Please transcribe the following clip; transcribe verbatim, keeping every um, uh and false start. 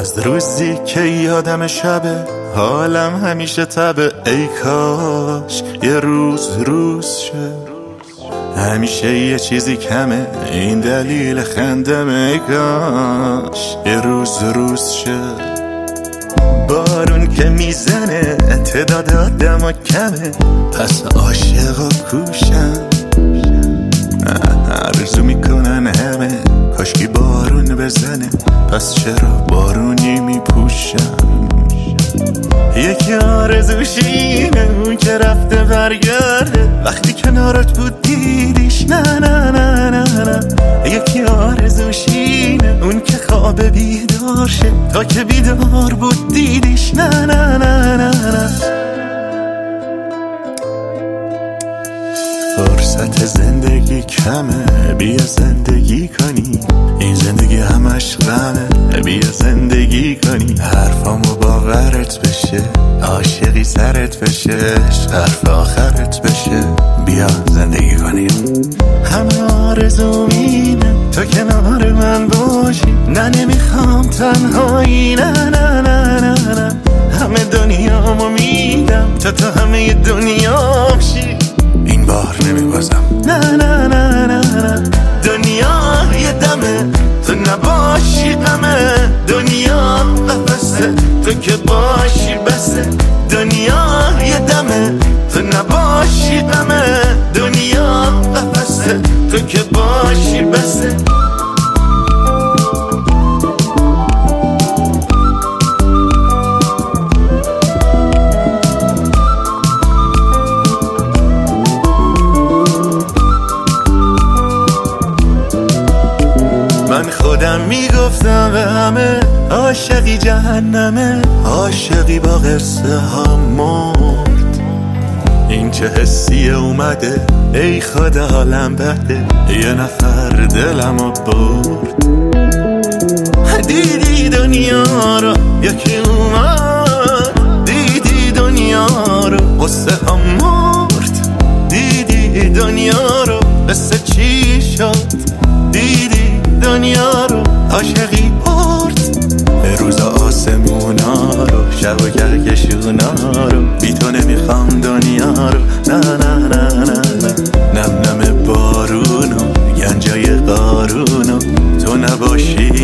از روزی که یادم شبه حالم همیشه تبه، ای کاش یه روز روز شه. همیشه یه چیزی کمه، این دلیل خندمه، ای کاش یه روز روز شه. بارون که میزنه تعداد آدم کمه، پس عاشقا کوشن. عرضو میکنن همه کاشکی بارون بزنه، پس چرا بارونی میپوشن. یکی آرزوشینه اون که رفته برگرده، وقتی کنارت بود دیدیش نه نه نه نه نه. یکی آرزوشینه اون که خواب بیدار شه، تا که بیدار بود دیدیش نه نه نه نه نه. فرصت زندگی کمه، بیا زندگی کنی، این زندگی همش غمه، بیا زندگی کنی. حرفامو باورت بشه، عاشقی سرت بشه، حرف آخرت بشه، بیا زندگی کنی. همه آرزوم اینه تو کنار من باشی، نه نمیخوام تنهایی، نه نه نه نه نه. همه دنیامو میدم تا تو همه دنیام شی، این بار نمیبازم، نه نه نه نه نه. دنیا یه دمه تو نباشی غمه، دنیا قفسه تو که باشی بسه. دنیا یه دمه تو نباشی غمه، دنیا قفسه تو که باشی بسه. من خودم میگفتم به همه عاشقی جهنمه، عاشقی با قصه ها مرد. این چه حسیه اومده ای خدا حالم بده، یه نفر دلمو برد. دیدی دنیا رو یکی اومد، دیدی دنیا رو قصه ها مرد. دیدی دنیا رو قصه چی شد، دیدی دنیا رو عاشقی برد. روز آسمونا رو شب و کهکشونا رو، بی تو نمیخوام دنیا رو، نه نه نه نه نه. نم نم بارونو گنجای قارونو، تو نباشی